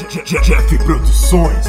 Jeff Produções.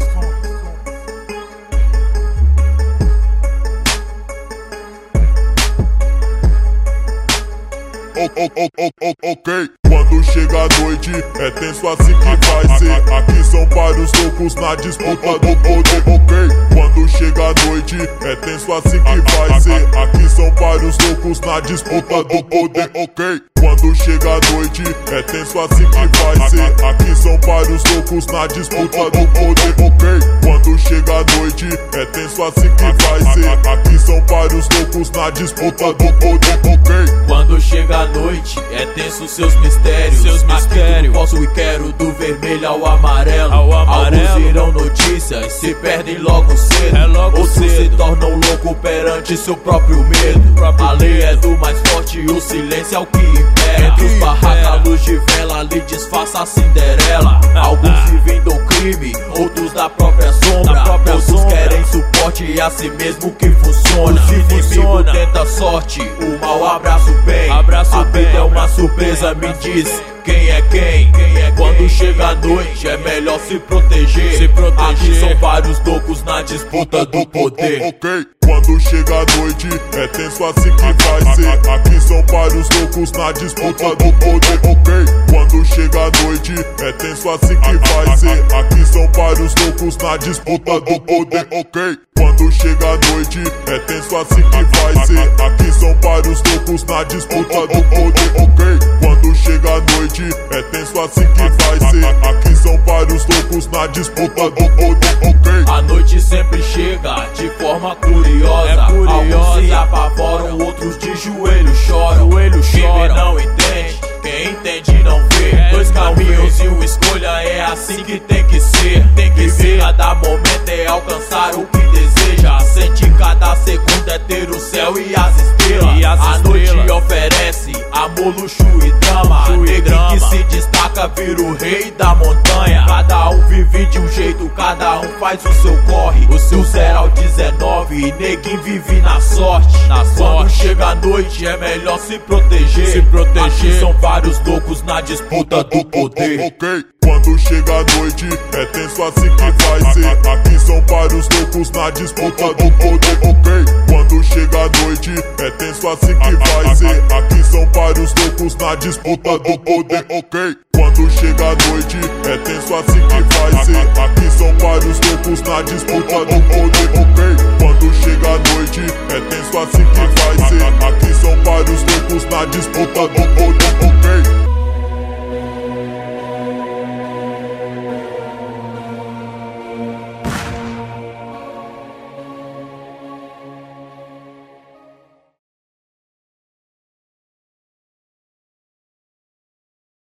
Ok, quando chega a noite é tenso assim que vai ser. Aqui são vários loucos na disputa do poder. Ok, quando chega a noite é tenso assim que vai ser. Aqui são vários loucos na disputa do poder. Ok, quando chega a noite é tenso assim que vai ser. Aqui são vários loucos na disputa do poder. Ok, quando chega a noite é tenso assim que vai ser. Aqui são vários loucos na disputa do poder. Ok, quando chega a noite é tenso seus mistérios. Aqui tudo posso e quero, do vermelho ao amarelo. Alguns irão notícias, se perdem logo cedo. Outros se tornam louco perante seu próprio medo. A lei é do mais forte e o silêncio é o que impera. Entre os barracos a luz de vela lhe disfarça a Cinderela. Alguns vivem do crime, outros da própria sombra. Outros querem suporte e assim mesmo que funciona. Os inimigos tentam sorte, o mal abraça o bem. A vida é uma surpresa, me diz quem é quem. Quando chega a noite é melhor se proteger. Aqui são vários loucos na disputa do poder. Ok, quando chega a noite é tenso assim que vai ser. Aqui são vários loucos na disputa do poder. Ok, quando chega a noite é tenso assim que vai ser. Aqui são vários loucos na disputa do poder. Ok, quando chega a noite é tenso assim que vai ser. Aqui são vários loucos na disputa do poder. Ok, quando chega a noite é tenso assim que vai ser. Aqui são vários loucos na disputa do poder. Ok, a noite sempre chega de forma curiosa. Alguns se apavoram, outros de joelho choram. Quem vê não entende, quem entende não vê. Dois caminhos e uma escolha, é assim que tem que ser. Viver cada momento é alcançar o que deseja. Sentir cada segundo é ter o céu e as estrelas. A noite oferece amor, luxo e drama. Neguinho que se destaca vira o rei da montanha. Cada um vive de um jeito, cada um faz o seu corre. Do 0 ao 19, neguinho vive na sorte. Quando chega a noite é melhor se proteger. Aqui são vários loucos na disputa do poder. Ok, quando chega a noite é tenso assim que vai ser. Aqui são vários loucos na disputa do poder. Ok, quando chega a noite é tenso assim que vai ser. Aqui são vários loucos na disputa do poder. Ok, quando chega a noite é tenso assim que vai ser. Aqui são vários loucos na disputa do poder. Ok, quando chega a noite é tenso assim que vai ser. Aqui são vários loucos na disputa do poder. Ok.